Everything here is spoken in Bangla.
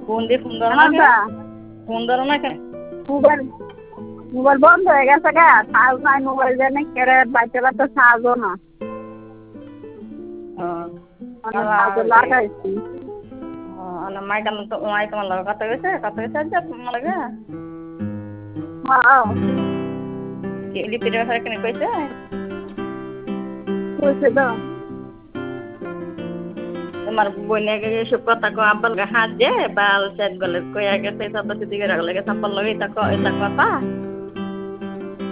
ফোন দিয়ে ফোন ধরো না কেন? এমনটা ফোন ধরো না কেন? মোবাইল মোবাইল বন্ধ হয়ে গেছে গা, চার্জ নাই মোবাইল জানি কেড়ে বাইতে বাইতে চার্জও না, মানে চার্জে লাগাইছি। মাই কেন তো মাই তোমার লগে কথা গেছে আজ তোমার লগে হ্যাঁ লিপির ব্যাপারে কেন কইছে? কইছে তো। তোমার বইনাকে এসব কথা কো আব্বাল গা হাত যে বাল সেট গলে কইয়া গেছে তত সিদ্ধি করে লাগে সাপ্পাল লগে এটা কথা